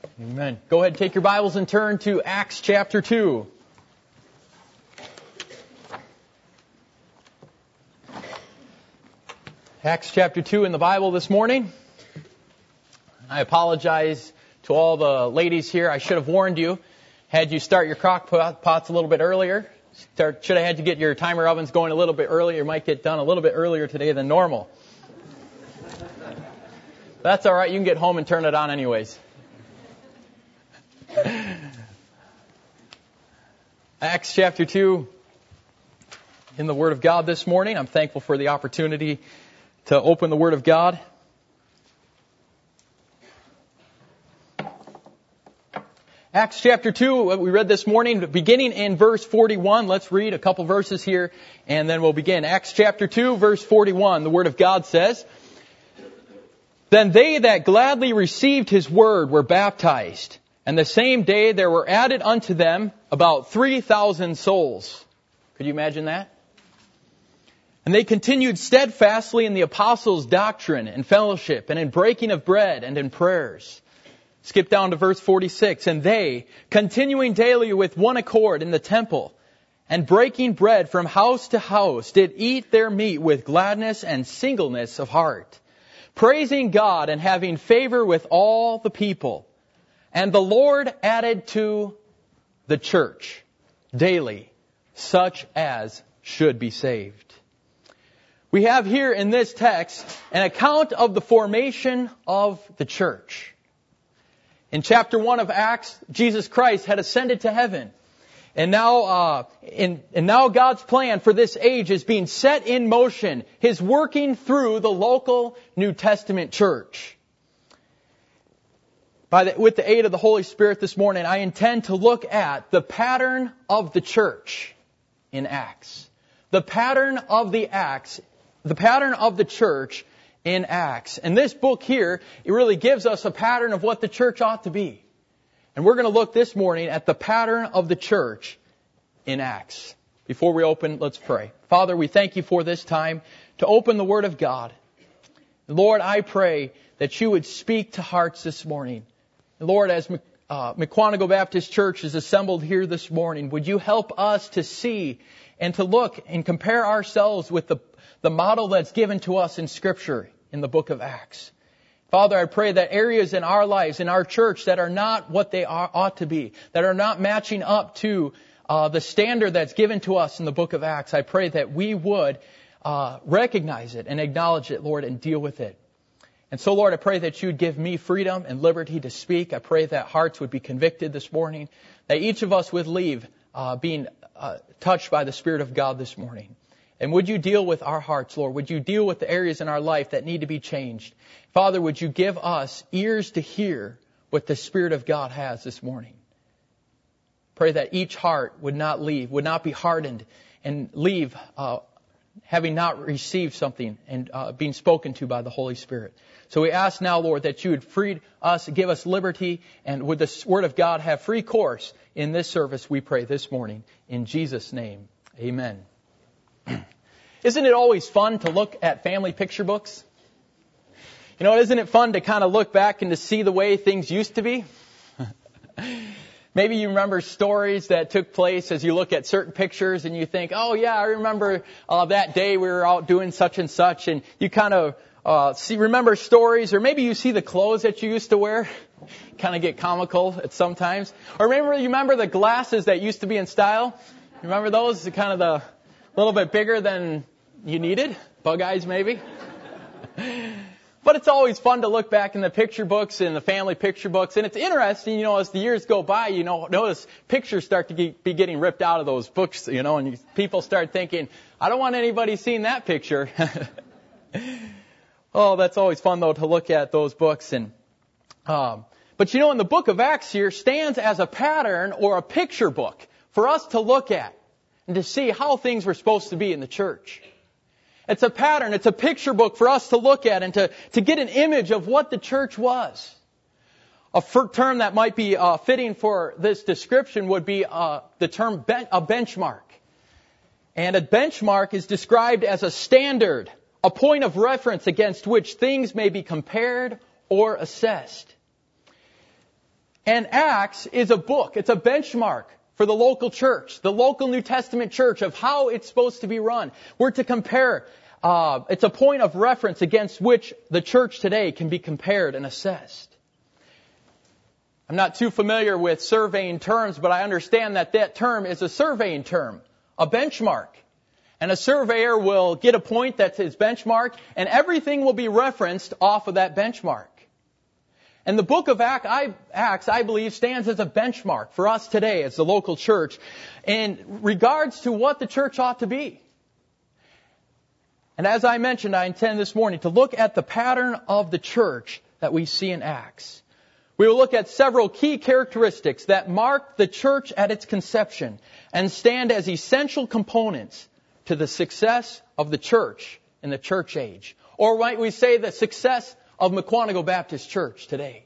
Amen. Go ahead and take your Bibles and turn to Acts chapter 2. Acts chapter 2 in the Bible this morning. I apologize to all the ladies here. I should have warned you. Had you start your crock pots a little bit earlier. Should have had to get your timer ovens going a little bit earlier. You might get done a little bit earlier today than normal. That's all right. You can get home and turn it on anyways. Acts chapter 2 in the Word of God this morning. I'm thankful for the opportunity to open the Word of God. Acts chapter 2, what we read this morning, beginning in verse 41. Let's read a couple verses here and then we'll begin. Acts chapter 2, verse 41, the Word of God says, "Then they that gladly received His word were baptized. And the same day there were added unto them about 3,000 souls." Could you imagine that? "And they continued steadfastly in the apostles' doctrine and fellowship, and in breaking of bread and in prayers." Skip down to verse 46. "And they, continuing daily with one accord in the temple, and breaking bread from house to house, did eat their meat with gladness and singleness of heart, praising God and having favor with all the people. And the Lord added to the church daily such as should be saved." We have here in this text an account of the formation of the church. In chapter 1 of Acts, Jesus Christ had ascended to heaven. And now God's plan for this age is being set in motion. His working through the local New Testament church. With the aid of the Holy Spirit this morning, I intend to look at the pattern of the church in Acts. The pattern of the church in Acts. And this book here, it really gives us a pattern of what the church ought to be. And we're going to look this morning at the pattern of the church in Acts. Before we open, let's pray. Father, we thank you for this time to open the Word of God. Lord, I pray that you would speak to hearts this morning. Lord, as McQuantico Baptist Church is assembled here this morning, would you help us to see and to look and compare ourselves with the model that's given to us in Scripture in the book of Acts. Father, I pray that areas in our lives, in our church, that are not what they ought to be, that are not matching up to the standard that's given to us in the book of Acts, I pray that we would recognize it and acknowledge it, Lord, and deal with it. And so, Lord, I pray that you would give me freedom and liberty to speak. I pray that hearts would be convicted this morning, that each of us would leave being touched by the Spirit of God this morning. And would you deal with our hearts, Lord? Would you deal with the areas in our life that need to be changed? Father, would you give us ears to hear what the Spirit of God has this morning? Pray that each heart would not be hardened and leave having not received something and being spoken to by the Holy Spirit. So we ask now, Lord, that you would free us, give us liberty, and would the Word of God have free course in this service, we pray this morning. In Jesus' name, amen. Isn't it always fun to look at family picture books? You know, isn't it fun to kind of look back and to see the way things used to be? Maybe you remember stories that took place as you look at certain pictures and you think, oh yeah, I remember that day we were out doing such and such, and you kind of remember stories, or maybe you see the clothes that you used to wear. Kind of get comical at sometimes. Or you remember the glasses that used to be in style? You remember those? Kind of the little bit bigger than you needed? Bug eyes maybe? But it's always fun to look back in the picture books and the family picture books. And it's interesting, you know, as the years go by, you know, notice pictures start to be getting ripped out of those books, you know, and people start thinking, I don't want anybody seeing that picture. Oh, that's always fun, though, to look at those books. But, you know, in the book of Acts here stands as a pattern or a picture book for us to look at and to see how things were supposed to be in the church. It's a pattern, it's a picture book for us to look at and to get an image of what the church was. A term that might be fitting for this description would be the term a benchmark. And a benchmark is described as a standard, a point of reference against which things may be compared or assessed. And Acts is a book. It's a benchmark for the local church, the local New Testament church, of how it's supposed to be run. We're to compare. It's a point of reference against which the church today can be compared and assessed. I'm not too familiar with surveying terms, but I understand that that term is a surveying term, a benchmark. And a surveyor will get a point that's his benchmark, and everything will be referenced off of that benchmark. And the book of Acts, I believe, stands as a benchmark for us today as the local church in regards to what the church ought to be. And as I mentioned, I intend this morning to look at the pattern of the church that we see in Acts. We will look at several key characteristics that mark the church at its conception and stand as essential components to the success of the church in the church age. Or might we say the success of Mukwonago Baptist Church today.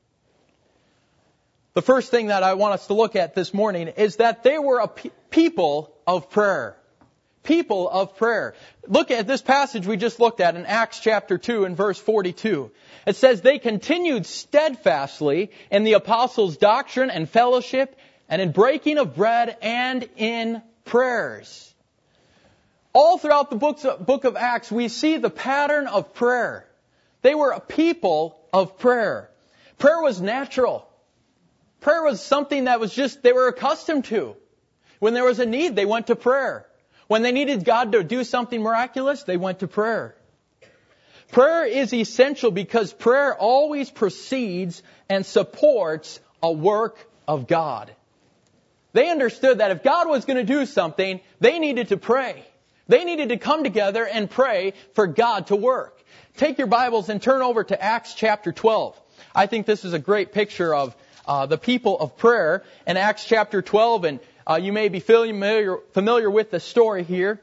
The first thing that I want us to look at this morning is that they were a people of prayer. People of prayer. Look at this passage we just looked at in Acts chapter 2 and verse 42. It says, they continued steadfastly in the apostles' doctrine and fellowship and in breaking of bread and in prayers. All throughout the book of Acts, we see the pattern of prayer. They were a people of prayer. Prayer was natural. Prayer was something that was just, they were accustomed to. When there was a need, they went to prayer. When they needed God to do something miraculous, they went to prayer. Prayer is essential because prayer always precedes and supports a work of God. They understood that if God was going to do something, they needed to pray. They needed to come together and pray for God to work. Take your Bibles and turn over to Acts chapter 12. I think this is a great picture of the people of prayer in Acts chapter 12, and you may be familiar with the story here.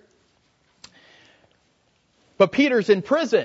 But Peter's in prison.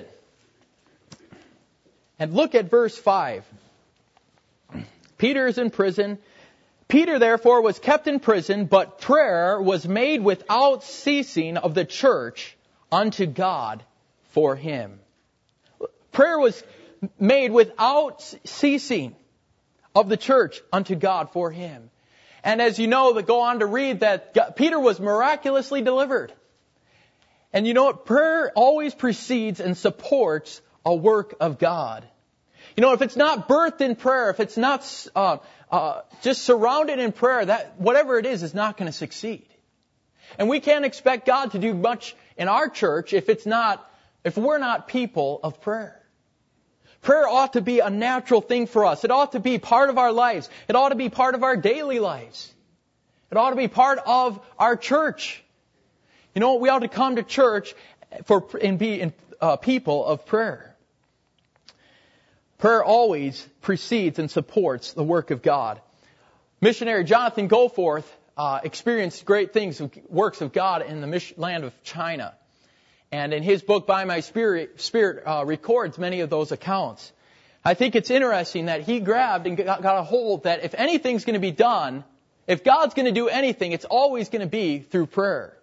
And look at verse 5. Peter is in prison. Peter, therefore, was kept in prison, but prayer was made without ceasing of the church unto God for him. Prayer was made without ceasing of the church unto God for him. And as you know, they go on to read that Peter was miraculously delivered. And you know what? Prayer always precedes and supports a work of God. You know, if it's not birthed in prayer, if it's not just surrounded in prayer, that whatever it is not going to succeed. And we can't expect God to do much in our church if we're not people of prayer. Prayer ought to be a natural thing for us. It ought to be part of our lives. It ought to be part of our daily lives. It ought to be part of our church. You know, we ought to come to church and be people of prayer. Prayer always precedes and supports the work of God. Missionary Jonathan Goforth experienced great things, works of God in the land of China. And in his book, By My Spirit records many of those accounts. I think it's interesting that he grabbed and got a hold that if anything's going to be done, if God's going to do anything, it's always going to be through prayer.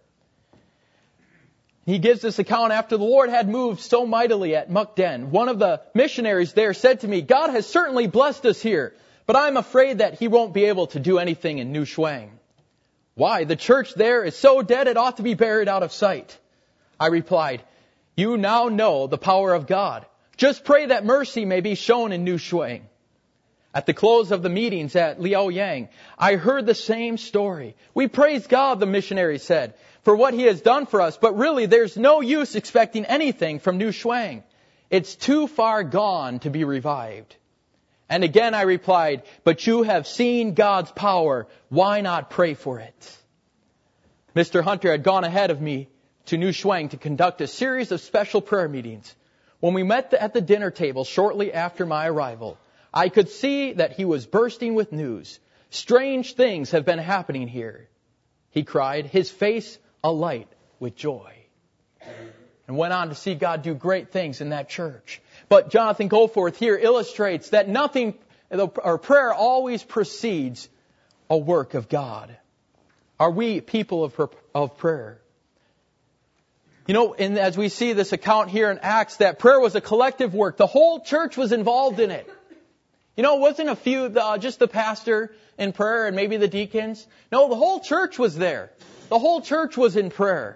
He gives this account after the Lord had moved so mightily at Mukden. One of the missionaries there said to me, God has certainly blessed us here, but I'm afraid that He won't be able to do anything in New Shuang. Why? The church there is so dead it ought to be buried out of sight. I replied, you now know the power of God. Just pray that mercy may be shown in New Shuang. At the close of the meetings at Liaoyang, I heard the same story. We praise God, the missionary said, for what He has done for us, but really there's no use expecting anything from New Shuang. It's too far gone to be revived. And again I replied, but you have seen God's power. Why not pray for it? Mr. Hunter had gone ahead of me to New Shuang to conduct a series of special prayer meetings. When we met at the dinner table shortly after my arrival, I could see that he was bursting with news. Strange things have been happening here, he cried, his face alight with joy. And went on to see God do great things in that church. But Jonathan Goforth here illustrates that prayer always precedes a work of God. Are we people of prayer? You know, and as we see this account here in Acts, that prayer was a collective work. The whole church was involved in it. You know, it wasn't a few, just the pastor in prayer and maybe the deacons. No, the whole church was there. The whole church was in prayer.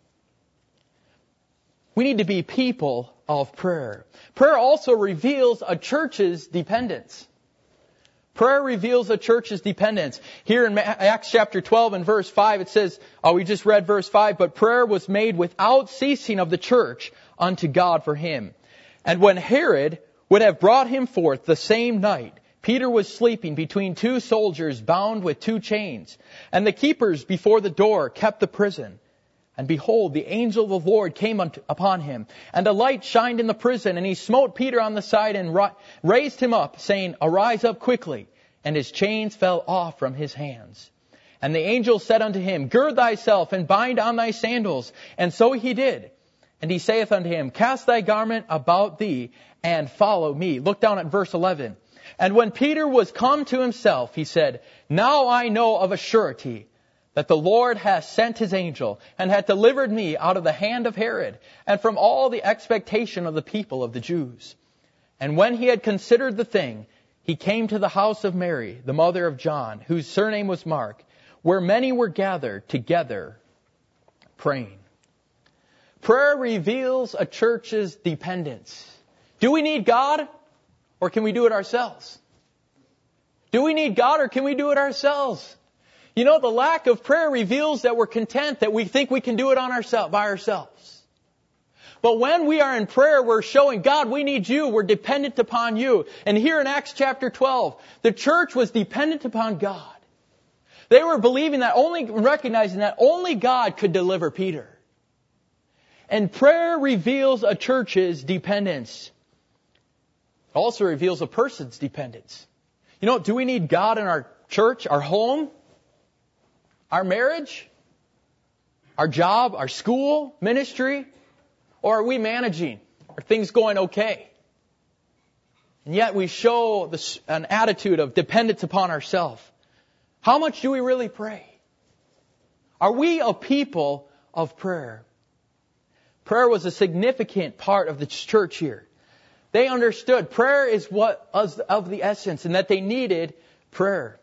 We need to be people of prayer. Prayer also reveals a church's dependence. Prayer reveals a church's dependence. Here in Acts chapter 12 and verse 5, it says, we just read verse 5, but prayer was made without ceasing of the church unto God for him. And when Herod would have brought him forth the same night, Peter was sleeping between two soldiers bound with two chains. And the keepers before the door kept the prison. And behold, the angel of the Lord came upon him, and a light shined in the prison, and he smote Peter on the side and raised him up, saying, Arise up quickly. And his chains fell off from his hands. And the angel said unto him, Gird thyself, and bind on thy sandals. And so he did. And he saith unto him, Cast thy garment about thee, and follow me. Look down at verse 11. And when Peter was come to himself, he said, Now I know of a surety that the Lord hath sent his angel, and hath delivered me out of the hand of Herod, and from all the expectation of the people of the Jews. And when he had considered the thing, he came to the house of Mary, the mother of John, whose surname was Mark, where many were gathered together praying. Prayer reveals a church's dependence. Do we need God, or can we do it ourselves? Do we need God, or can we do it ourselves? You know, the lack of prayer reveals that we're content, that we think we can do it by ourselves. But when we are in prayer, we're showing, God, we need you. We're dependent upon you. And here in Acts chapter 12, the church was dependent upon God. They were recognizing that only God could deliver Peter. And prayer reveals a church's dependence. It also reveals a person's dependence. You know, do we need God in our church, our home? Our marriage, our job, our school, ministry, or are we managing? Are things going okay? And yet we show an attitude of dependence upon ourselves. How much do we really pray? Are we a people of prayer? Prayer was a significant part of the church here. They understood prayer is what of the essence, and that they needed prayer.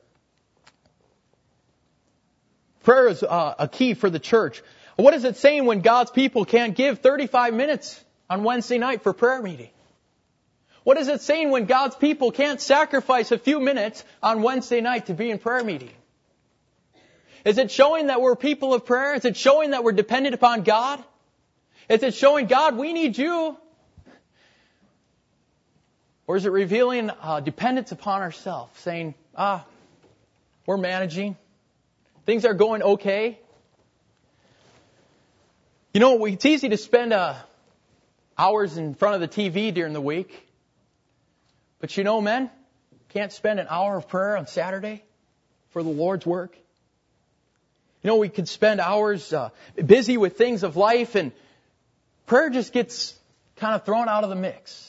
Prayer is a key for the church. What is it saying when God's people can't give 35 minutes on Wednesday night for prayer meeting? What is it saying when God's people can't sacrifice a few minutes on Wednesday night to be in prayer meeting? Is it showing that we're people of prayer? Is it showing that we're dependent upon God? Is it showing, God, we need you? Or is it revealing dependence upon ourselves, saying, we're managing. Things are going okay. You know, it's easy to spend hours in front of the TV during the week. But you know, men, can't spend an hour of prayer on Saturday for the Lord's work. You know, we could spend hours busy with things of life, and prayer just gets kind of thrown out of the mix.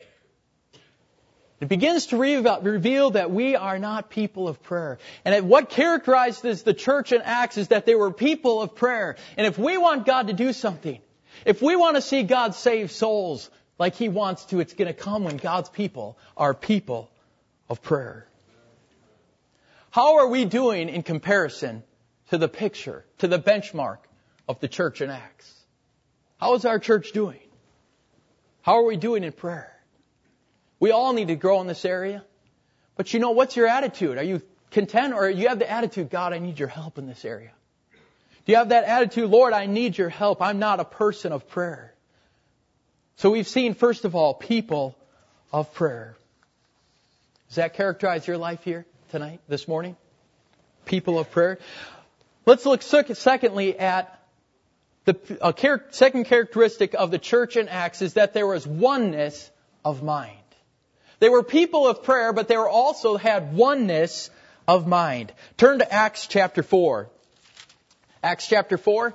It begins to reveal that we are not people of prayer. And what characterized the church in Acts is that they were people of prayer. And if we want God to do something, if we want to see God save souls like He wants to, it's going to come when God's people are people of prayer. How are we doing in comparison to the picture, to the benchmark of the church in Acts? How is our church doing? How are we doing in prayer? We all need to grow in this area. But you know, what's your attitude? Are you content, or you have the attitude, God, I need your help in this area? Do you have that attitude, Lord, I need your help. I'm not a person of prayer. So we've seen, first of all, people of prayer. Does that characterize your life here tonight, this morning? People of prayer. Let's look secondly at the second characteristic of the church in Acts is that there was oneness of mind. They were people of prayer, but they also had oneness of mind. Turn to Acts chapter 4. Acts chapter 4.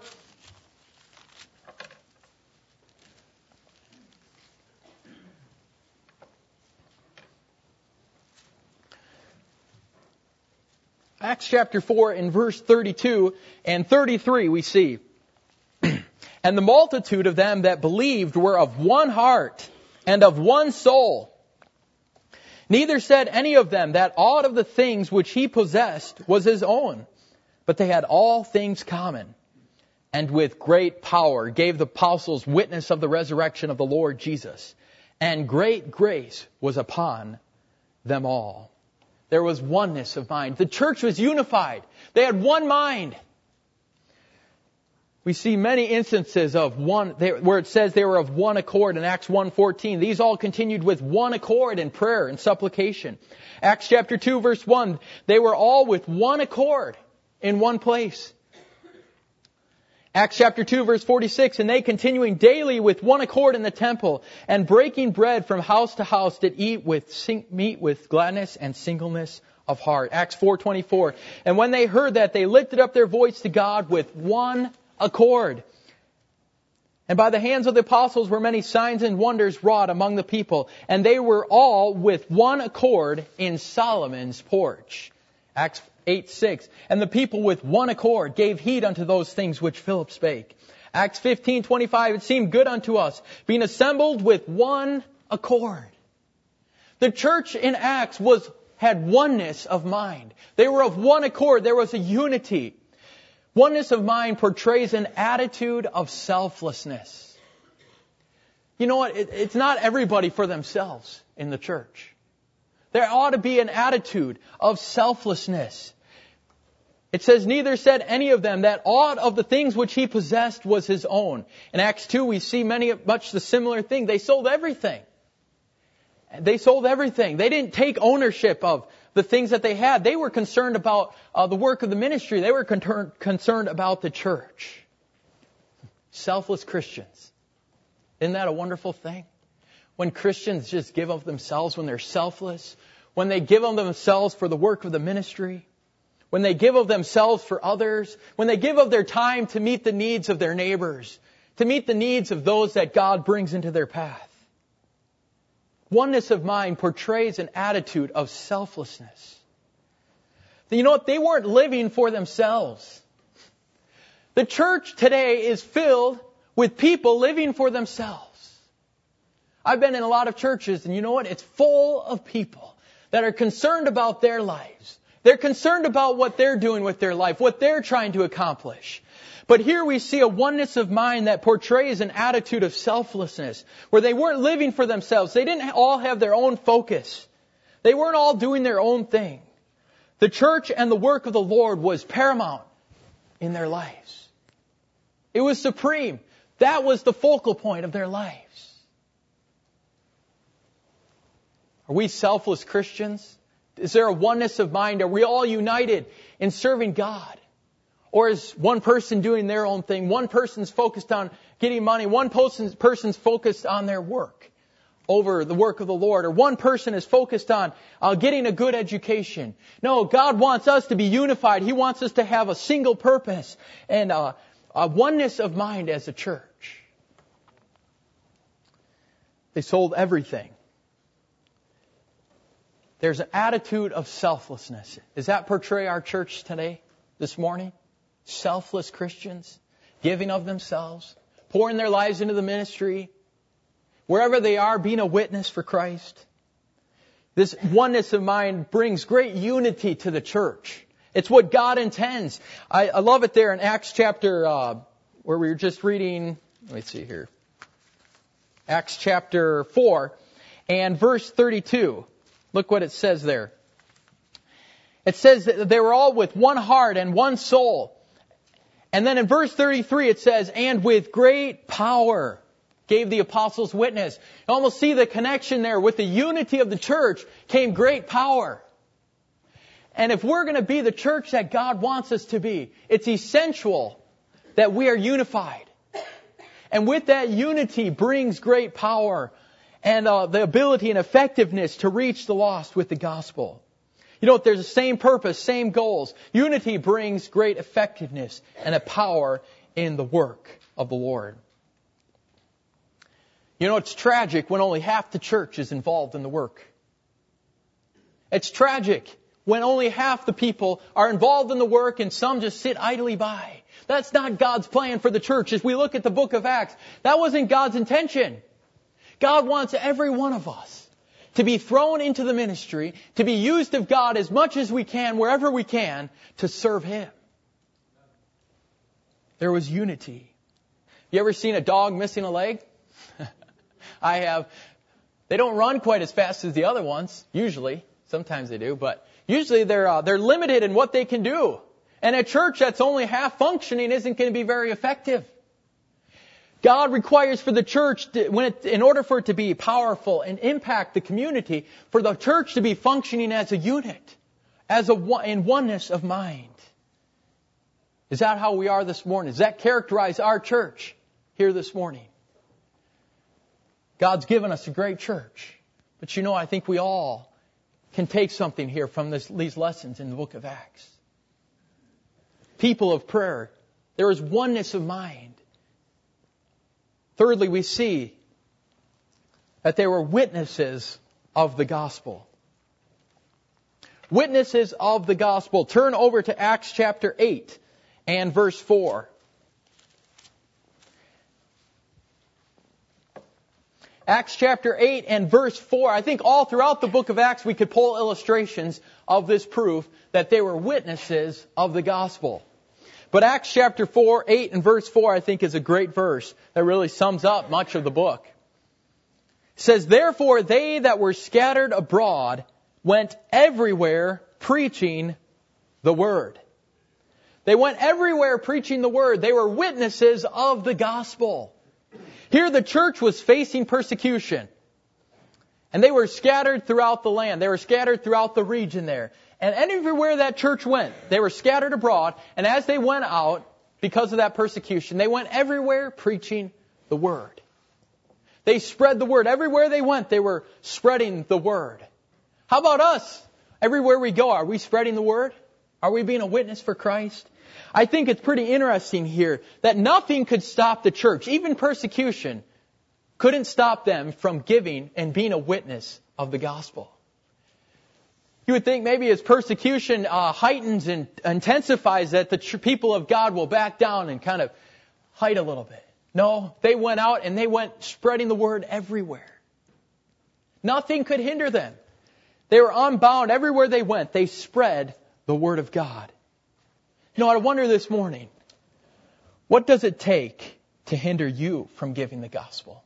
Acts chapter 4 in verse 32 and 33 we see. And the multitude of them that believed were of one heart and of one soul. Neither said any of them that aught of the things which he possessed was his own, but they had all things common. And with great power gave the apostles witness of the resurrection of the Lord Jesus. And great grace was upon them all. There was oneness of mind. The church was unified. They had one mind. We see many instances of where it says they were of one accord in Acts 1:14. These all continued with one accord in prayer and supplication. Acts chapter 2 verse 1, they were all with one accord in one place. Acts chapter 2 verse 46, and they continuing daily with one accord in the temple and breaking bread from house to house did eat meat with gladness and singleness of heart. Acts 4:24, and when they heard that, they lifted up their voice to God with one accord. And by the hands of the apostles were many signs and wonders wrought among the people. And they were all with one accord in Solomon's porch. Acts 8:6. And the people with one accord gave heed unto those things which Philip spake. Acts 15:25. It seemed good unto us, being assembled with one accord. The church in Acts had oneness of mind. They were of one accord. There was a unity. Oneness of mind portrays an attitude of selflessness. You know what? It's not everybody for themselves in the church. There ought to be an attitude of selflessness. It says, neither said any of them that aught of the things which he possessed was his own. In Acts 2 we see much the similar thing. They sold everything. They sold everything. They didn't take ownership of the things that they had. They were concerned about the work of the ministry. They were concerned about the church. Selfless Christians. Isn't that a wonderful thing? When Christians just give of themselves, when they're selfless, when they give of themselves for the work of the ministry, when they give of themselves for others, when they give of their time to meet the needs of their neighbors, to meet the needs of those that God brings into their path. Oneness of mind portrays an attitude of selflessness. You know what? They weren't living for themselves. The church today is filled with people living for themselves. I've been in a lot of churches, and you know what? It's full of people that are concerned about their lives. They're concerned about what they're doing with their life, what they're trying to accomplish. But here we see a oneness of mind that portrays an attitude of selflessness, where they weren't living for themselves. They didn't all have their own focus. They weren't all doing their own thing. The church and the work of the Lord was paramount in their lives. It was supreme. That was the focal point of their lives. Are we selfless Christians? Is there a oneness of mind? Are we all united in serving God? Or is one person doing their own thing? One person's focused on getting money. One person's focused on their work over the work of the Lord. Or one person is focused on getting a good education. No, God wants us to be unified. He wants us to have a single purpose and a oneness of mind as a church. They sold everything. There's an attitude of selflessness. Does that portray our church today, this morning? Selfless Christians, giving of themselves, pouring their lives into the ministry, wherever they are, being a witness for Christ. This oneness of mind brings great unity to the church. It's what God intends. I love it there in Acts chapter, where we were just reading, let me see here, Acts chapter 4 and verse 32. Look what it says there. It says that they were all with one heart and one soul. And then in verse 33 it says, and with great power gave the apostles witness. You almost see the connection there. With the unity of the church came great power. And if we're going to be the church that God wants us to be, it's essential that we are unified. And with that unity brings great power and the ability and effectiveness to reach the lost with the gospel. You know, there's the same purpose, same goals. Unity brings great effectiveness and a power in the work of the Lord. You know, it's tragic when only half the church is involved in the work. It's tragic when only half the people are involved in the work and some just sit idly by. That's not God's plan for the church. As we look at the book of Acts, that wasn't God's intention. God wants every one of us to be thrown into the ministry, to be used of God as much as we can, wherever we can, to serve Him. There was unity. You ever seen a dog missing a leg? I have. They don't run quite as fast as the other ones, usually. Sometimes they do, but usually they're limited in what they can do. And a church that's only half functioning isn't going to be very effective. God requires for the church, in order for it to be powerful and impact the community, for the church to be functioning as a unit, in oneness of mind. Is that how we are this morning? Does that characterize our church here this morning? God's given us a great church. But I think we all can take something here from these lessons in the book of Acts. People of prayer. There is oneness of mind. Thirdly, we see that they were witnesses of the gospel. Witnesses of the gospel. Turn over to Acts chapter 8 and verse 4. Acts chapter 8 and verse 4. I think all throughout the book of Acts we could pull illustrations of this proof that they were witnesses of the gospel. But Acts chapter 4, 8 and verse 4 I think is a great verse that really sums up much of the book. It says, "Therefore they that were scattered abroad went everywhere preaching the word." They went everywhere preaching the word. They were witnesses of the gospel. Here the church was facing persecution. And they were scattered throughout the land. They were scattered throughout the region there. And everywhere that church went, they were scattered abroad. And as they went out, because of that persecution, they went everywhere preaching the word. They spread the word. Everywhere they went, they were spreading the word. How about us? Everywhere we go, are we spreading the word? Are we being a witness for Christ? I think it's pretty interesting here that nothing could stop the church. Even persecution couldn't stop them from giving and being a witness of the gospel. You would think maybe as persecution heightens and intensifies that the people of God will back down and kind of hide a little bit. No, they went out and they went spreading the word everywhere. Nothing could hinder them. They were unbound. Everywhere they went, they spread the word of God. I wonder this morning, what does it take to hinder you from giving the gospel?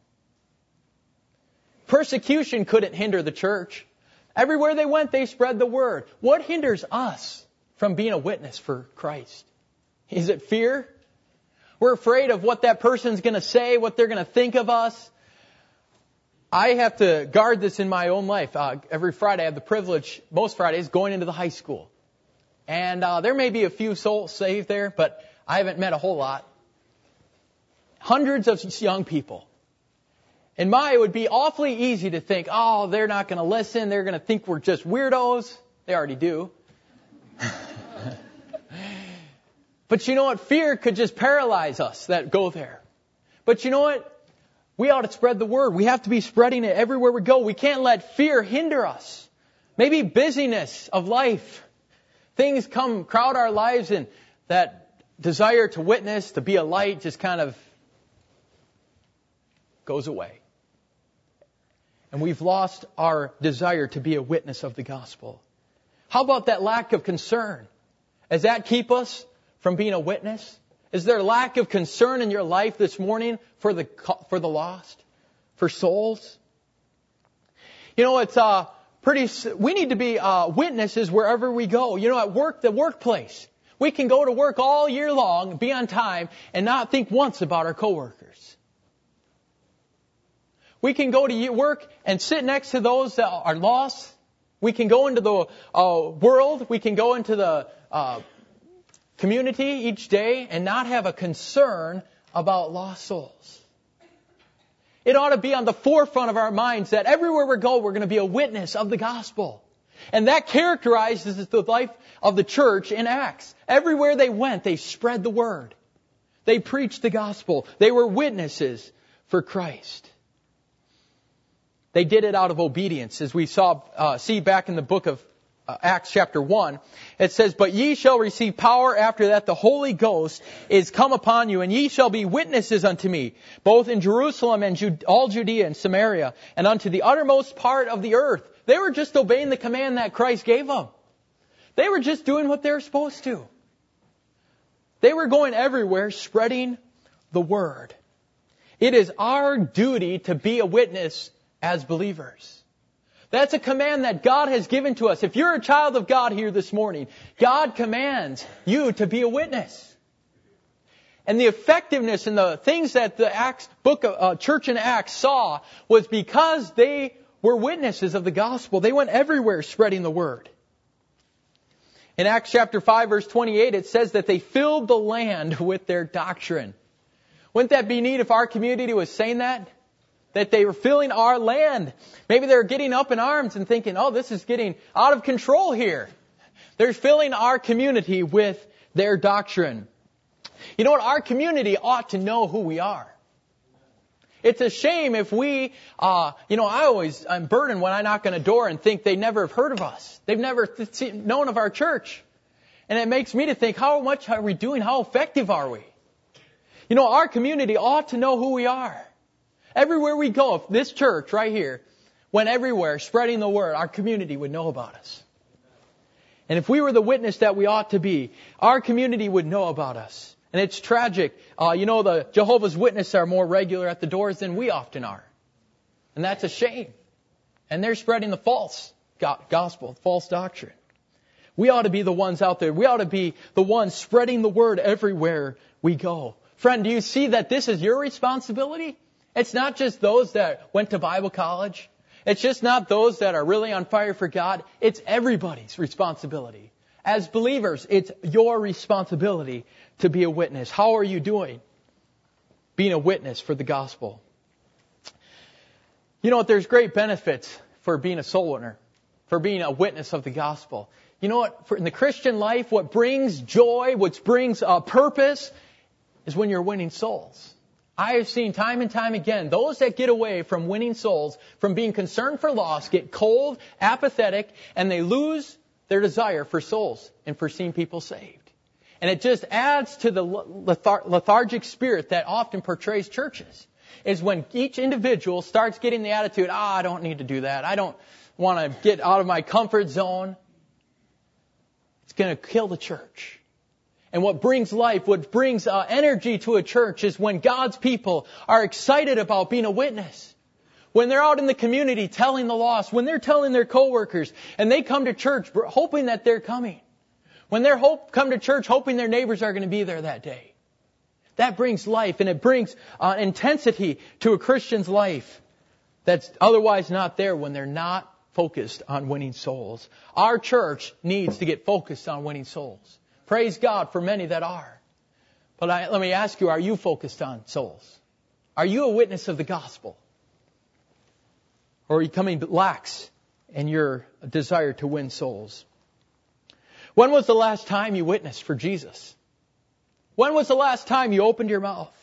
Persecution couldn't hinder the church. Everywhere they went, they spread the word. What hinders us from being a witness for Christ? Is it fear? We're afraid of what that person's going to say, what they're going to think of us. I have to guard this in my own life. Every Friday I have the privilege, most Fridays, going into the high school. And there may be a few souls saved there, but I haven't met a whole lot. Hundreds of young people. And it would be awfully easy to think, oh, they're not going to listen. They're going to think we're just weirdos. They already do. But you know what? Fear could just paralyze us that go there. But you know what? We ought to spread the word. We have to be spreading it everywhere we go. We can't let fear hinder us. Maybe busyness of life. Things crowd our lives, and that desire to witness, to be a light, just kind of goes away. And we've lost our desire to be a witness of the gospel. How about that lack of concern? Does that keep us from being a witness? Is there a lack of concern in your life this morning for the lost, for souls? It's we need to be witnesses wherever we go. At work, the workplace. We can go to work all year long, be on time, and not think once about our coworkers. We can go to work and sit next to those that are lost. We can go into the world. We can go into the community each day and not have a concern about lost souls. It ought to be on the forefront of our minds that everywhere we go, we're going to be a witness of the gospel. And that characterizes the life of the church in Acts. Everywhere they went, they spread the word. They preached the gospel. They were witnesses for Christ. They did it out of obedience, as we see back in the book of Acts chapter 1, it says, "But ye shall receive power after that the Holy Ghost is come upon you, and ye shall be witnesses unto me, both in Jerusalem and all Judea and Samaria, and unto the uttermost part of the earth." They were just obeying the command that Christ gave them. They were just doing what they were supposed to. They were going everywhere spreading the word. It is our duty to be a witness as believers. That's a command that God has given to us. If you're a child of God here this morning, God commands you to be a witness. And the effectiveness and the things that the church in Acts saw was because they were witnesses of the gospel. They went everywhere spreading the word. In Acts chapter 5 verse 28, it says that they filled the land with their doctrine. Wouldn't that be neat if our community was saying that? That they were filling our land. Maybe they're getting up in arms and thinking, oh, this is getting out of control here. They're filling our community with their doctrine. You know what? Our community ought to know who we are. It's a shame if we, I'm burdened when I knock on a door and think they never have heard of us. They've never known of our church. And it makes me to think, how much are we doing? How effective are we? You know, our community ought to know who we are. Everywhere we go, if this church right here went everywhere spreading the word, our community would know about us. And if we were the witness that we ought to be, our community would know about us. And it's tragic. The Jehovah's Witnesses are more regular at the doors than we often are. And that's a shame. And they're spreading the false gospel, false doctrine. We ought to be the ones out there. We ought to be the ones spreading the word everywhere we go. Friend, do you see that this is your responsibility? It's not just those that went to Bible college. It's just not those that are really on fire for God. It's everybody's responsibility. As believers, it's your responsibility to be a witness. How are you doing being a witness for the gospel? You know what? There's great benefits for being a soul winner, for being a witness of the gospel. You know what? In the Christian life, what brings joy, what brings purpose, is when you're winning souls. I have seen time and time again, those that get away from winning souls, from being concerned for loss, get cold, apathetic, and they lose their desire for souls and for seeing people saved. And it just adds to the lethargic spirit that often portrays churches, is when each individual starts getting the attitude, I don't need to do that. I don't want to get out of my comfort zone. It's going to kill the church. And what brings life, what brings energy to a church is when God's people are excited about being a witness. When they're out in the community telling the lost, when they're telling their coworkers, and they come to church hoping that they're coming. When they come to church hoping their neighbors are going to be there that day. That brings life, and it brings intensity to a Christian's life that's otherwise not there when they're not focused on winning souls. Our church needs to get focused on winning souls. Praise God for many that are. But let me ask you, are you focused on souls? Are you a witness of the gospel? Or are you becoming lax in your desire to win souls? When was the last time you witnessed for Jesus? When was the last time you opened your mouth?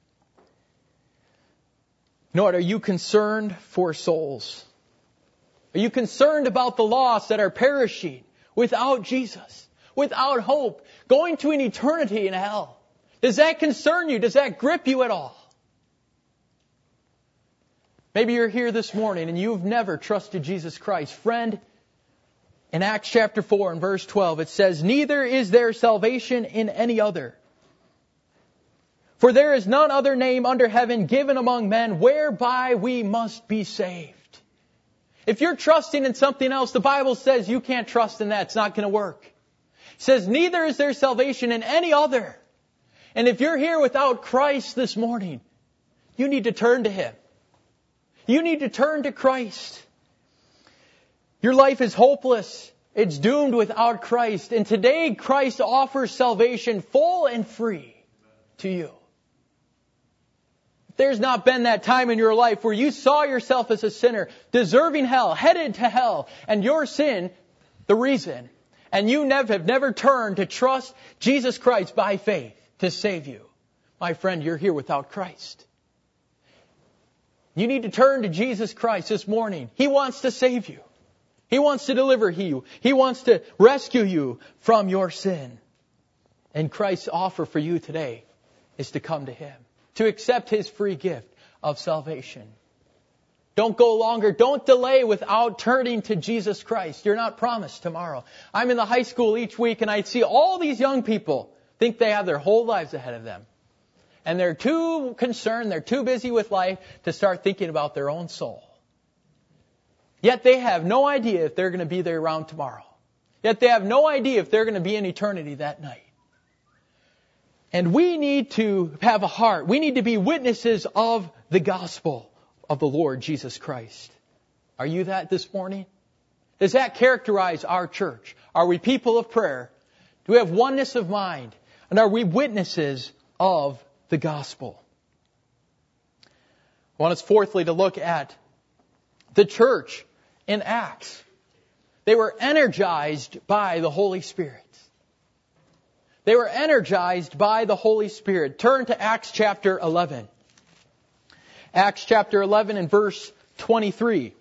You know what? Are you concerned for souls? Are you concerned about the lost that are perishing without Jesus? Without hope, going to an eternity in hell? Does that concern you? Does that grip you at all? Maybe you're here this morning and you've never trusted Jesus Christ. Friend, in Acts chapter 4 and verse 12, it says, "Neither is there salvation in any other. For there is none other name under heaven given among men whereby we must be saved." If you're trusting in something else, the Bible says you can't trust in that. It's not going to work. It says, neither is there salvation in any other. And if you're here without Christ this morning, you need to turn to Him. You need to turn to Christ. Your life is hopeless. It's doomed without Christ. And today Christ offers salvation full and free to you. If there's not been that time in your life where you saw yourself as a sinner, deserving hell, headed to hell, and your sin, the reason, and you have never turned to trust Jesus Christ by faith to save you, my friend, you're here without Christ. You need to turn to Jesus Christ this morning. He wants to save you. He wants to deliver you. He wants to rescue you from your sin. And Christ's offer for you today is to come to Him, to accept His free gift of salvation. Don't go longer. Don't delay without turning to Jesus Christ. You're not promised tomorrow. I'm in the high school each week and I see all these young people think they have their whole lives ahead of them. And they're too concerned, they're too busy with life to start thinking about their own soul. Yet they have no idea if they're going to be there around tomorrow. Yet they have no idea if they're going to be in eternity that night. And we need to have a heart. We need to be witnesses of the gospel of the Lord Jesus Christ. Are you that this morning? Does that characterize our church? Are we people of prayer? Do we have oneness of mind? And are we witnesses of the gospel? I want us fourthly to look at the church in Acts. They were energized by the Holy Spirit. They were energized by the Holy Spirit. Turn to Acts chapter 11. Acts chapter 11 and verse 23.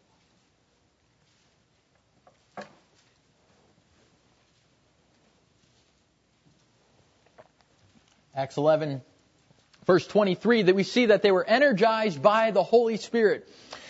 Acts 11, verse 23, that we see that they were energized by the Holy Spirit.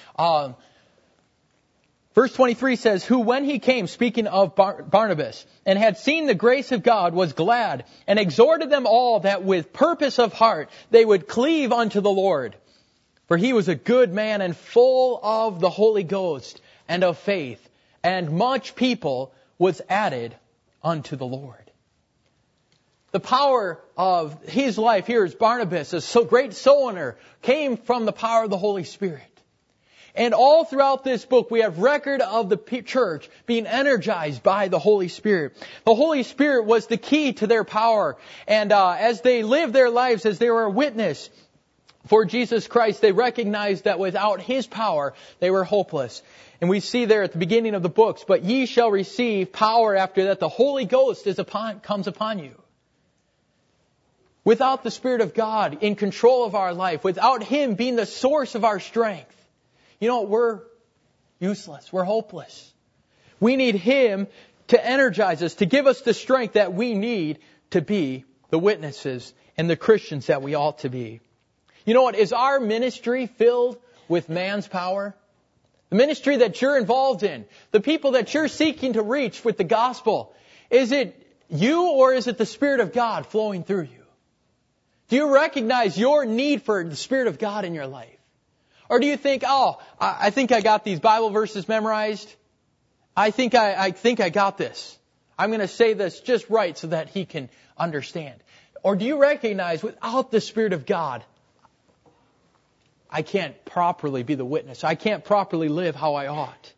Verse 23 says, who when he came, speaking of Barnabas, and had seen the grace of God, was glad, and exhorted them all that with purpose of heart they would cleave unto the Lord. For he was a good man and full of the Holy Ghost and of faith, and much people was added unto the Lord. The power of his life here as Barnabas, a great soul winner, came from the power of the Holy Spirit. And all throughout this book, we have record of the church being energized by the Holy Spirit. The Holy Spirit was the key to their power. And as they lived their lives, as they were a witness for Jesus Christ, they recognized that without His power, they were hopeless. And we see there at the beginning of the books, but ye shall receive power after that the Holy Ghost comes upon you. Without the Spirit of God in control of our life, without Him being the source of our strength, we're useless. We're hopeless. We need Him to energize us, to give us the strength that we need to be the witnesses and the Christians that we ought to be. You know what? Is our ministry filled with man's power? The ministry that you're involved in, the people that you're seeking to reach with the gospel, is it you or is it the Spirit of God flowing through you? Do you recognize your need for the Spirit of God in your life? Or do you think, I think I got these Bible verses memorized. I think I got this. I'm going to say this just right so that he can understand. Or do you recognize without the Spirit of God, I can't properly be the witness. I can't properly live how I ought.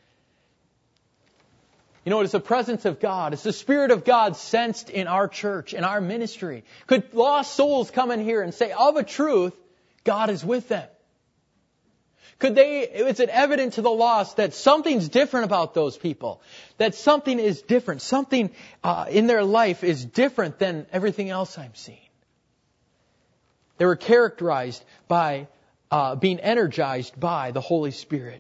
It's the presence of God. It's the Spirit of God sensed in our church, in our ministry. Could lost souls come in here and say, of a truth, God is with them? Is it evident to the lost that something's different about those people? That something is different. Something in their life is different than everything else I'm seeing. They were characterized by being energized by the Holy Spirit.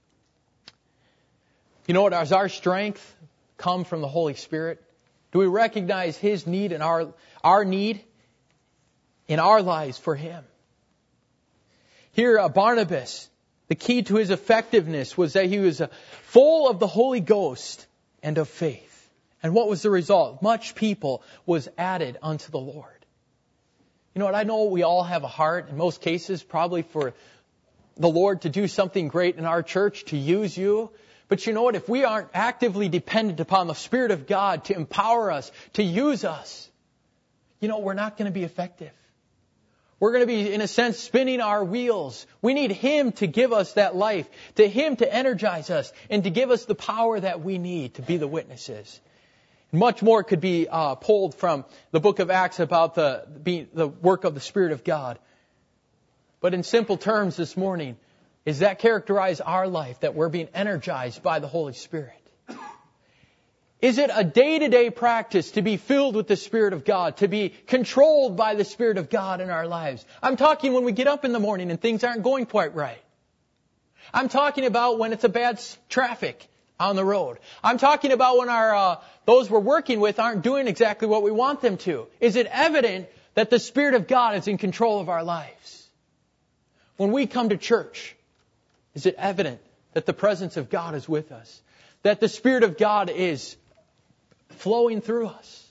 Does our strength come from the Holy Spirit? Do we recognize His need and our need in our lives for Him? Here, Barnabas, the key to his effectiveness was that he was full of the Holy Ghost and of faith. And what was the result? Much people was added unto the Lord. I know we all have a heart, in most cases, probably for the Lord to do something great in our church, to use you. But if we aren't actively dependent upon the Spirit of God to empower us, to use us, we're not going to be effective. We're going to be, in a sense, spinning our wheels. We need Him to give us that life, to Him to energize us, and to give us the power that we need to be the witnesses. Much more could be pulled from the book of Acts about the work of the Spirit of God. But in simple terms this morning, does that characterize our life, that we're being energized by the Holy Spirit? Is it a day-to-day practice to be filled with the Spirit of God, to be controlled by the Spirit of God in our lives? I'm talking when we get up in the morning and things aren't going quite right. I'm talking about when it's a bad traffic on the road. I'm talking about when those we're working with aren't doing exactly what we want them to. Is it evident that the Spirit of God is in control of our lives? When we come to church, is it evident that the presence of God is with us? That the Spirit of God is flowing through us?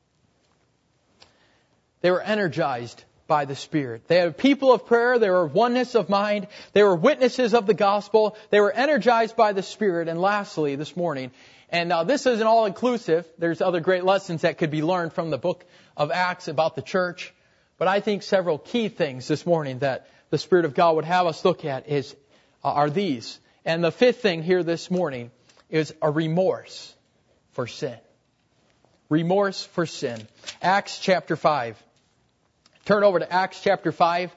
They were energized by the Spirit. They had people of prayer. They were oneness of mind. They were witnesses of the gospel. They were energized by the Spirit. And lastly, this morning, and this isn't all inclusive. There's other great lessons that could be learned from the book of Acts about the church. But I think several key things this morning that the Spirit of God would have us look at are these. And the fifth thing here this morning is a remorse for sin. Remorse for sin. Acts chapter 5. Turn over to Acts chapter 5.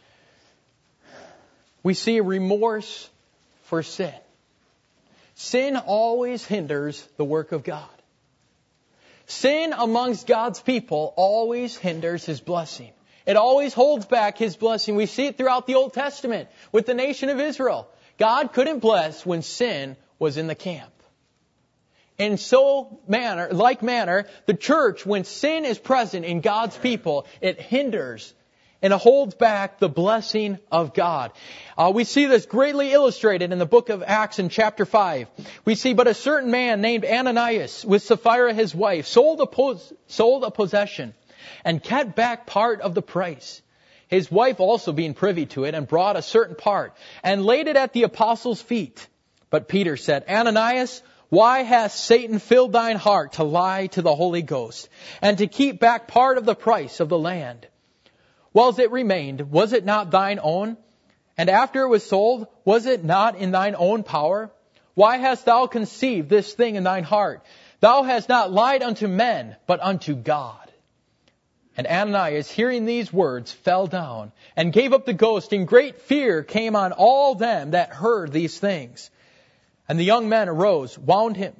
We see remorse for sin. Sin always hinders the work of God. Sin amongst God's people always hinders His blessing. It always holds back His blessing. We see it throughout the Old Testament with the nation of Israel. God couldn't bless when sin was in the camp. In like manner, the church, when sin is present in God's people, it hinders and it holds back the blessing of God. We see this greatly illustrated in the book of Acts in chapter 5. We see, but a certain man named Ananias, with Sapphira his wife, sold a possession and kept back part of the price. His wife also being privy to it, and brought a certain part and laid it at the apostles' feet. But Peter said, Ananias, why hath Satan filled thine heart to lie to the Holy Ghost, and to keep back part of the price of the land? Whilst it remained, was it not thine own? And after it was sold, was it not in thine own power? Why hast thou conceived this thing in thine heart? Thou hast not lied unto men, but unto God. And Ananias, hearing these words, fell down, and gave up the ghost, and great fear came on all them that heard these things. And the young men arose, wound him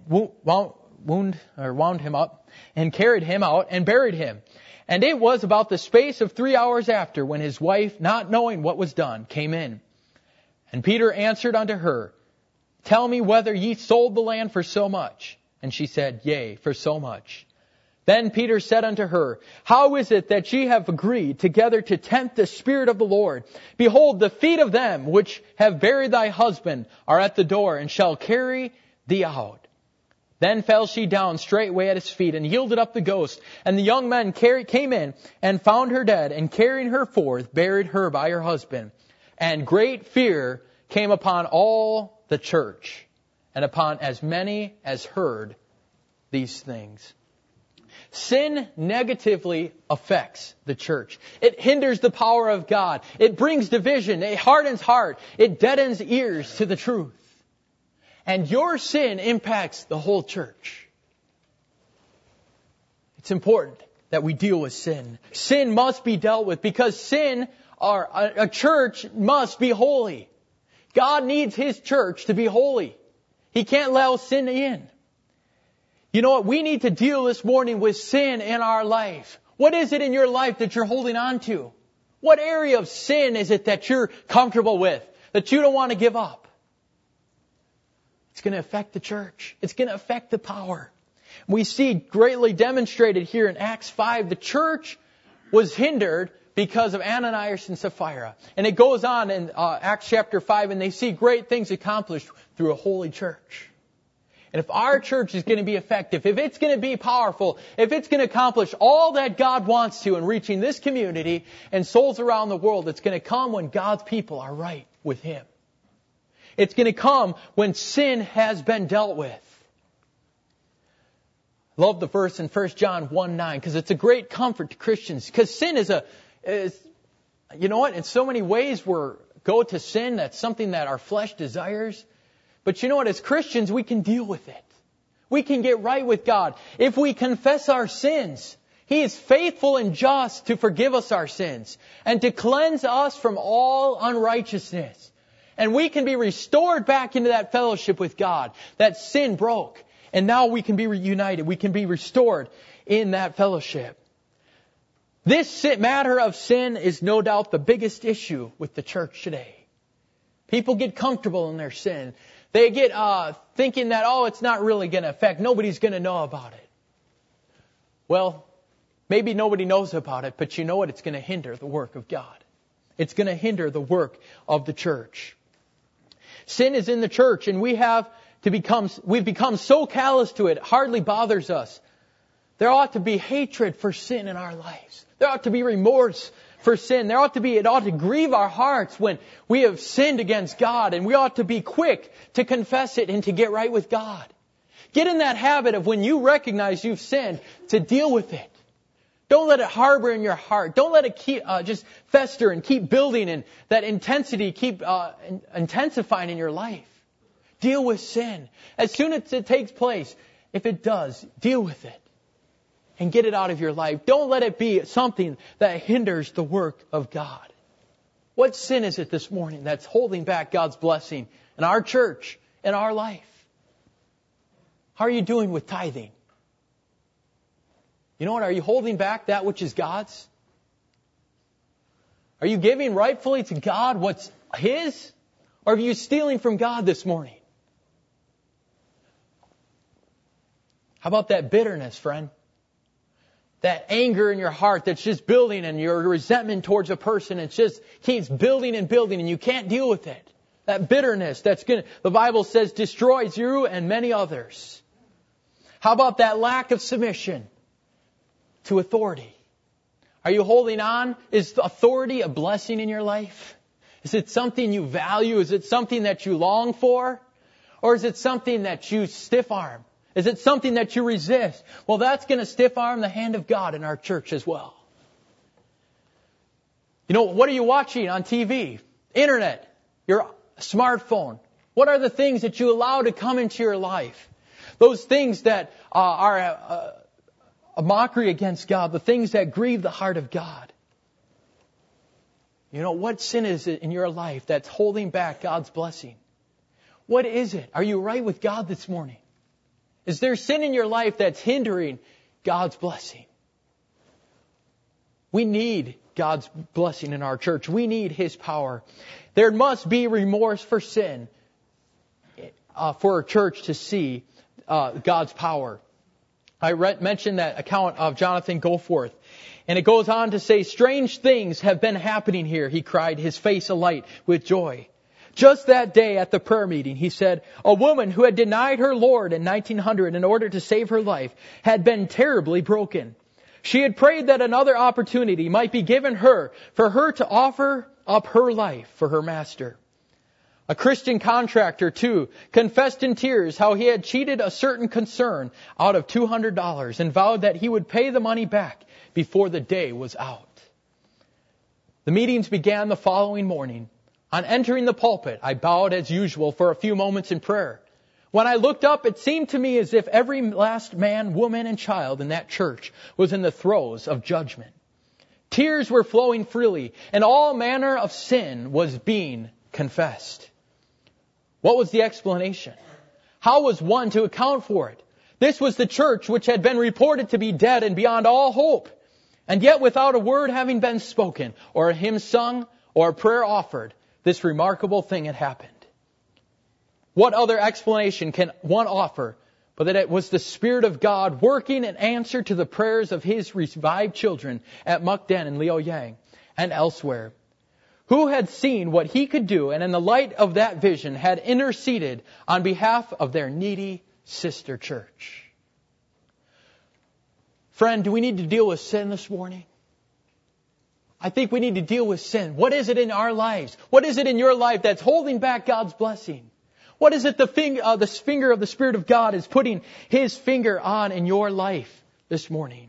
up, and carried him out, and buried him. And it was about the space of 3 hours after, when his wife, not knowing what was done, came in. And Peter answered unto her, Tell me whether ye sold the land for so much. And she said, Yea, for so much. Then Peter said unto her, How is it that ye have agreed together to tempt the Spirit of the Lord? Behold, the feet of them which have buried thy husband are at the door, and shall carry thee out. Then fell she down straightway at his feet, and yielded up the ghost. And the young men came in, and found her dead, and carrying her forth, buried her by her husband. And great fear came upon all the church, and upon as many as heard these things. Sin negatively affects the church. It hinders the power of God. It brings division. It hardens heart. It deadens ears to the truth. And your sin impacts the whole church. It's important that we deal with sin. Sin must be dealt with, because a church must be holy. God needs His church to be holy. He can't allow sin in. You know what? We need to deal this morning with sin in our life. What is it in your life that you're holding on to? What area of sin is it that you're comfortable with, that you don't want to give up? It's going to affect the church. It's going to affect the power. We see greatly demonstrated here in Acts 5, the church was hindered because of Ananias and Sapphira. And it goes on in Acts chapter 5, and they see great things accomplished through a holy church. And if our church is going to be effective, if it's going to be powerful, if it's going to accomplish all that God wants to in reaching this community and souls around the world, it's going to come when God's people are right with Him. It's going to come when sin has been dealt with. Love the verse in 1 John 1:9, because it's a great comfort to Christians. Because sin is you know what? In so many ways we go to sin. That's something that our flesh desires. But you know what? As Christians, we can deal with it. We can get right with God. If we confess our sins, He is faithful and just to forgive us our sins and to cleanse us from all unrighteousness. And we can be restored back into that fellowship with God that sin broke. And now we can be reunited. We can be restored in that fellowship. This matter of sin is no doubt the biggest issue with the church today. People get comfortable in their sin. They get thinking that, it's not really going to affect, nobody's going to know about it. Well, maybe nobody knows about it, but you know what? It's going to hinder the work of God. It's going to hinder the work of the church. Sin is in the church, and we've become so callous to it, it hardly bothers us. There ought to be hatred for sin in our lives. There ought to be remorse for sin. It ought to grieve our hearts when we have sinned against God, and we ought to be quick to confess it and to get right with God. Get in that habit of when you recognize you've sinned, to deal with it. Don't let it harbor in your heart. Don't let it keep just fester and keep building, and that intensity keep intensifying in your life. Deal with sin. As soon as it takes place, if it does, deal with it and get it out of your life. Don't let it be something that hinders the work of God. What sin is it this morning that's holding back God's blessing in our church, in our life? How are you doing with tithing? You know what? Are you holding back that which is God's? Are you giving rightfully to God what's His? Or are you stealing from God this morning? How about that bitterness, friend? That anger in your heart that's just building, and your resentment towards a person, it just keeps building and building, and you can't deal with it. That bitterness the Bible says, destroys you and many others. How about that lack of submission to authority? Are you holding on? Is authority a blessing in your life? Is it something you value? Is it something that you long for? Or is it something that you stiff arm? Is it something that you resist? Well, that's going to stiff arm the hand of God in our church as well. You know, what are you watching on TV? Internet, your smartphone. What are the things that you allow to come into your life? Those things that are a mockery against God, the things that grieve the heart of God. You know, what sin is it in your life that's holding back God's blessing? What is it? Are you right with God this morning? Is there sin in your life that's hindering God's blessing? We need God's blessing in our church. We need His power. There must be remorse for sin for a church to see God's power. I mentioned that account of Jonathan Goforth. And it goes on to say, strange things have been happening here, he cried, his face alight with joy. Just that day at the prayer meeting, he said, a woman who had denied her Lord in 1900 in order to save her life had been terribly broken. She had prayed that another opportunity might be given her for her to offer up her life for her master. A Christian contractor, too, confessed in tears how he had cheated a certain concern out of $200 and vowed that he would pay the money back before the day was out. The meetings began the following morning. On entering the pulpit, I bowed as usual for a few moments in prayer. When I looked up, it seemed to me as if every last man, woman, and child in that church was in the throes of judgment. Tears were flowing freely, and all manner of sin was being confessed. What was the explanation? How was one to account for it? This was the church which had been reported to be dead and beyond all hope. And yet without a word having been spoken, or a hymn sung, or a prayer offered, this remarkable thing had happened. What other explanation can one offer but that it was the Spirit of God working in answer to the prayers of His revived children at Mukden and Liaoyang and elsewhere, who had seen what He could do and in the light of that vision had interceded on behalf of their needy sister church. Friend, do we need to deal with sin this morning? I think we need to deal with sin. What is it in our lives? What is it in your life that's holding back God's blessing? What is it the finger of the Spirit of God is putting His finger on in your life this morning?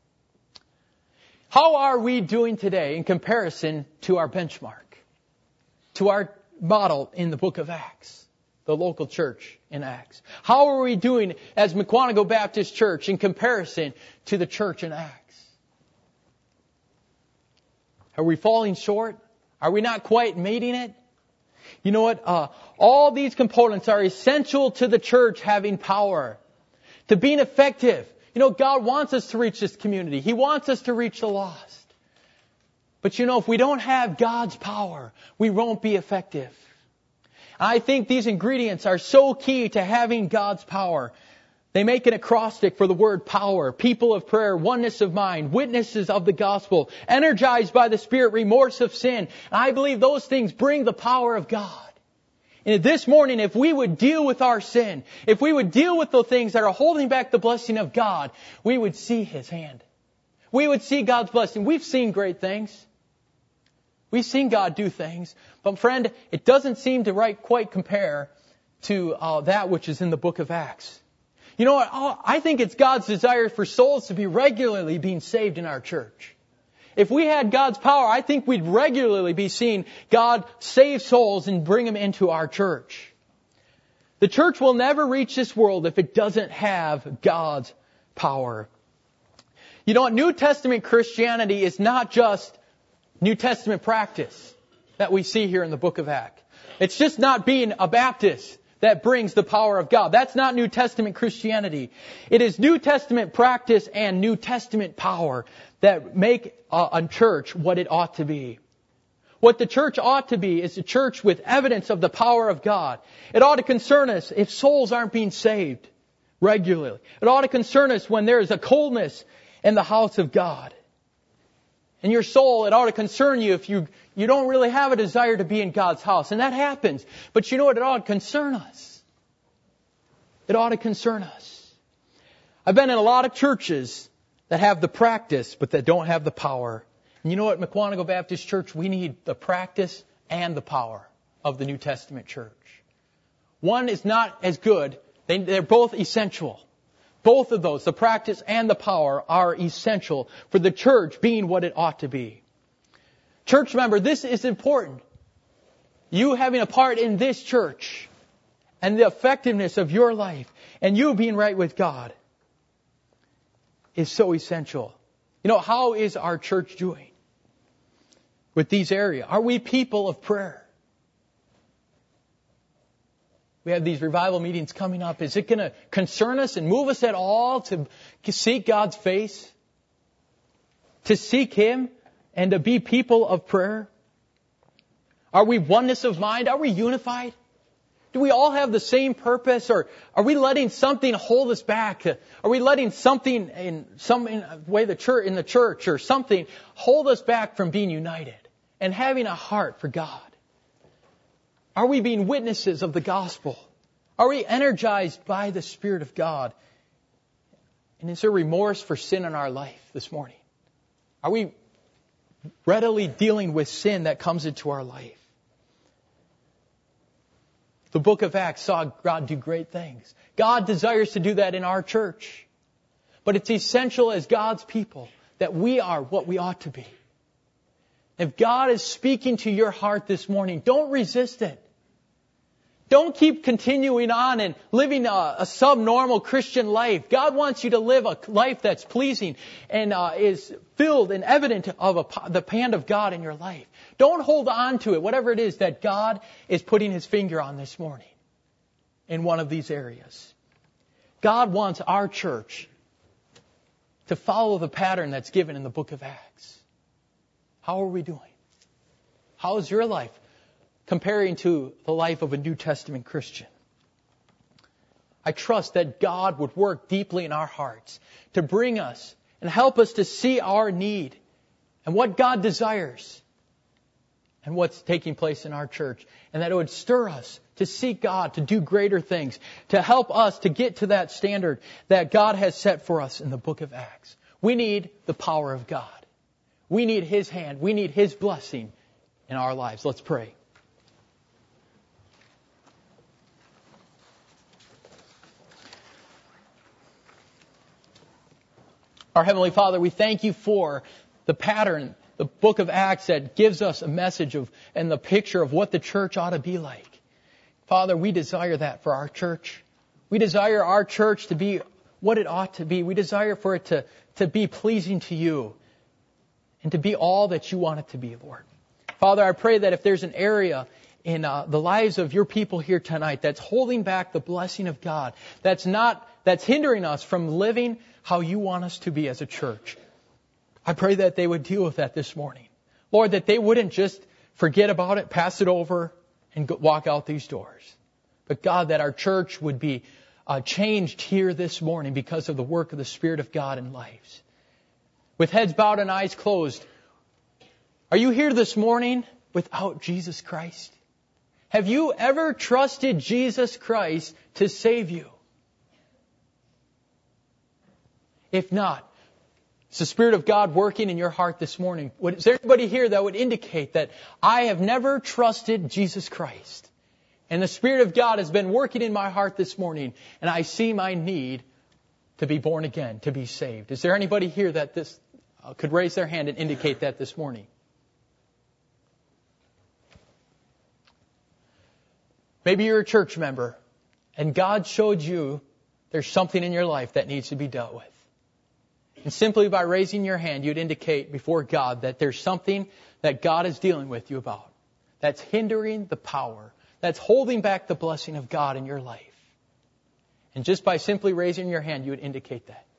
How are we doing today in comparison to our benchmark? To our model in the book of Acts, the local church in Acts? How are we doing as Mukwonago Baptist Church in comparison to the church in Acts? Are we falling short? Are we not quite meeting it? You know what? All these components are essential to the church having power, to being effective. You know, God wants us to reach this community. He wants us to reach the lost. But you know, if we don't have God's power, we won't be effective. I think these ingredients are so key to having God's power. They make an acrostic for the word power, people of prayer, oneness of mind, witnesses of the gospel, energized by the Spirit, remorse of sin. And I believe those things bring the power of God. And this morning, if we would deal with our sin, if we would deal with the things that are holding back the blessing of God, we would see His hand. We would see God's blessing. We've seen great things. We've seen God do things. But friend, it doesn't seem to quite compare to that which is in the book of Acts. You know what? I think it's God's desire for souls to be regularly being saved in our church. If we had God's power, I think we'd regularly be seeing God save souls and bring them into our church. The church will never reach this world if it doesn't have God's power. You know what? New Testament Christianity is not just New Testament practice that we see here in the book of Acts. It's just not being a Baptist that brings the power of God. That's not New Testament Christianity. It is New Testament practice and New Testament power that make a church what it ought to be. What the church ought to be is a church with evidence of the power of God. It ought to concern us if souls aren't being saved regularly. It ought to concern us when there is a coldness in the house of God. In your soul, it ought to concern you if you don't really have a desire to be in God's house. And that happens. But you know what? It ought to concern us. It ought to concern us. I've been in a lot of churches that have the practice, but that don't have the power. And you know what, McWanago Baptist Church? We need the practice and the power of the New Testament church. One is not as good. They're both essential. Both of those, the practice and the power, are essential for the church being what it ought to be. Church member, this is important. You having a part in this church and the effectiveness of your life and you being right with God is so essential. You know, how is our church doing with these areas? Are we people of prayer? We have these revival meetings coming up. Is it going to concern us and move us at all to seek God's face? To seek Him and to be people of prayer? Are we oneness of mind? Are we unified? Do we all have the same purpose? Or are we letting something hold us back? Are we letting something in the church or something hold us back from being united and having a heart for God? Are we being witnesses of the gospel? Are we energized by the Spirit of God? And is there remorse for sin in our life this morning? Are we readily dealing with sin that comes into our life? The book of Acts saw God do great things. God desires to do that in our church. But it's essential as God's people that we are what we ought to be. If God is speaking to your heart this morning, don't resist it. Don't keep continuing on and living a subnormal Christian life. God wants you to live a life that's pleasing and is filled and evident of the hand of God in your life. Don't hold on to it, whatever it is that God is putting His finger on this morning in one of these areas. God wants our church to follow the pattern that's given in the book of Acts. How are we doing? How is your life comparing to the life of a New Testament Christian? I trust that God would work deeply in our hearts to bring us and help us to see our need and what God desires and what's taking place in our church. And that it would stir us to seek God, to do greater things, to help us to get to that standard that God has set for us in the book of Acts. We need the power of God. We need His hand. We need His blessing in our lives. Let's pray. Our Heavenly Father, we thank You for the pattern, the book of Acts that gives us a message of and the picture of what the church ought to be like. Father, we desire that for our church. We desire our church to be what it ought to be. We desire for it to be pleasing to You and to be all that You want it to be, Lord. Father, I pray that if there's an area in the lives of Your people here tonight that's holding back the blessing of God, that's hindering us from living how You want us to be as a church, I pray that they would deal with that this morning. Lord, that they wouldn't just forget about it, pass it over, and walk out these doors. But God, that our church would be changed here this morning because of the work of the Spirit of God in lives. With heads bowed and eyes closed, are you here this morning without Jesus Christ? Have you ever trusted Jesus Christ to save you? If not, it's the Spirit of God working in your heart this morning. Is there anybody here that would indicate that I have never trusted Jesus Christ? And the Spirit of God has been working in my heart this morning, and I see my need to be born again, to be saved. Is there anybody here that this could raise their hand and indicate that this morning? Maybe you're a church member, and God showed you there's something in your life that needs to be dealt with. And simply by raising your hand, you'd indicate before God that there's something that God is dealing with you about. That's hindering the power. That's holding back the blessing of God in your life. And just by simply raising your hand, you would indicate that.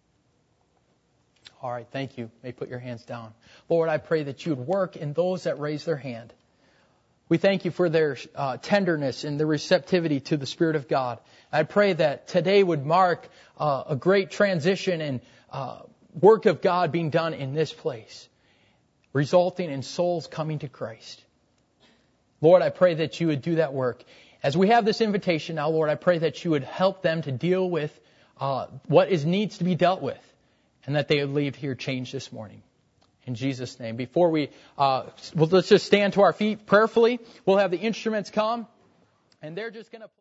All right, thank you. You may put your hands down. Lord, I pray that you would work in those that raise their hand. We thank you for their tenderness and their receptivity to the Spirit of God. I pray that today would mark a great transition and work of God being done in this place, resulting in souls coming to Christ. Lord, I pray that you would do that work. As we have this invitation now, Lord, I pray that you would help them to deal with what needs to be dealt with, and that they would leave here changed this morning. In Jesus' name. Before let's just stand to our feet prayerfully. We'll have the instruments come, and they're just going to